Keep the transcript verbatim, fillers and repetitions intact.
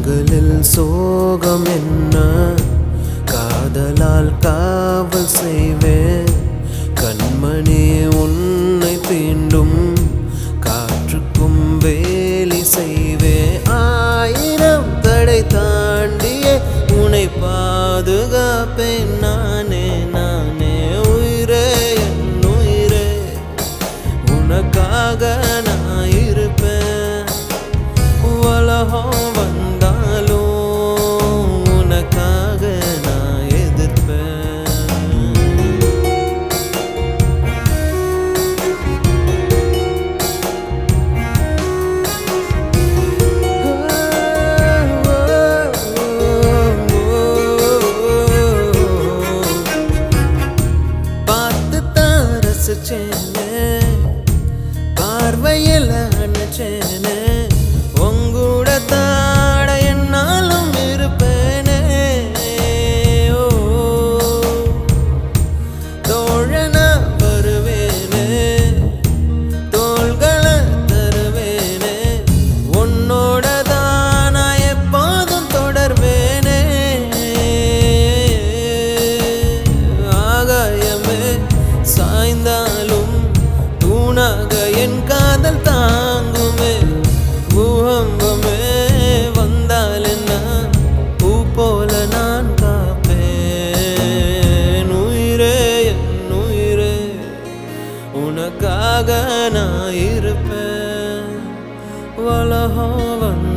கண்களில் சோகம் என்ன காதலால் காவல் செய்வேன் கண்மணி உன்னை தீண்டும் காற்றுக்கும் வேலி செய்வேன் ஆயிரம் தடை தாண்டியே உன்னை பாதுகாப்பேன் நானே நானே உயிரே என் உயிரே உனக்காக நான் இருப்பேன் உலகம் வந்தாலும் உனக்காக நான் எதிர்ப்பேன் பார்த்து தான் ரசிச்சேனே பார்வையில் அணைச்சேனே உங்கூட தாட என்னாலும் இருப்பேனே ஓ தோழனா வருவேனே தோள்களை தருவேனே உன்னோட தான் நான் எப்போதும் தொடர்வேனே ஆகாயமே சாய்ந்தாலும் தூணாக என் காதல் தாங்குமே பூகம்பமே வந்தால் என்ன பூ போல நான் காப்பேன் உயிரே என் உயிரே உனக்காக நான் இருப்பேன் உலகம்